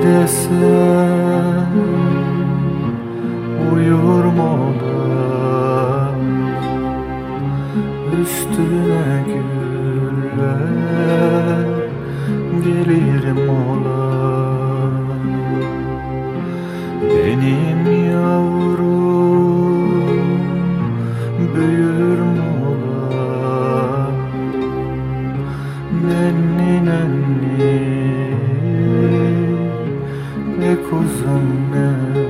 desem uyur mola, üstüne güller gelir mola. Benim yavrum büyür mola, nenni nenni pek uzun ne.